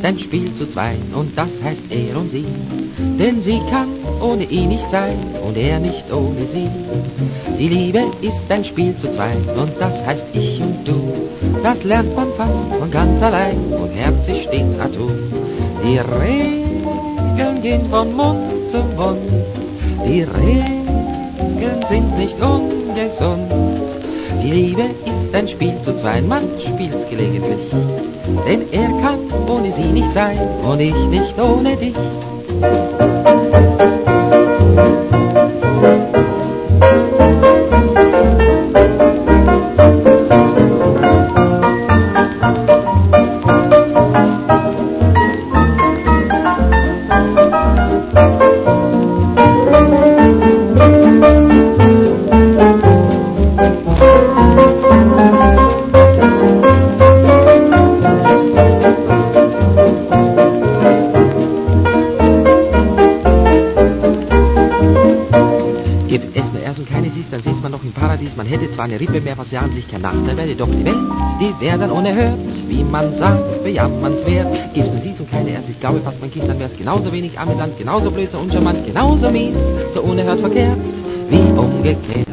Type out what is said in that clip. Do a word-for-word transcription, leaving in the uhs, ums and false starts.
ist ein Spiel zu zweit und das heißt er und sie. Denn sie kann ohne ihn nicht sein und er nicht ohne sie. Die Liebe ist ein Spiel zu zweit und das heißt ich und du. Das lernt man fast von ganz allein und Herz ist stets atu. Die Regeln gehen von Mund zu Mund, die Regeln sind nicht ungesund. Die Liebe ist ein Spiel zu zweit, man spielt's gelegentlich, denn er kann ohne sie nicht sein und ich nicht ohne dich. Gibt es nur erst und keine siehst, dann säß man noch im Paradies. Man hätte zwar eine Rippe mehr, was jahren sich kein Nachteil wäre, doch die Welt, die wär dann unerhört. Wie man sagt, bejammernswert. Gibt's nur siehst und keine erst, ich glaube fast mein Kind, dann wär's genauso wenig amüsant, genauso blöd, so uncharmant, genauso mies, so unerhört verkehrt, wie umgekehrt.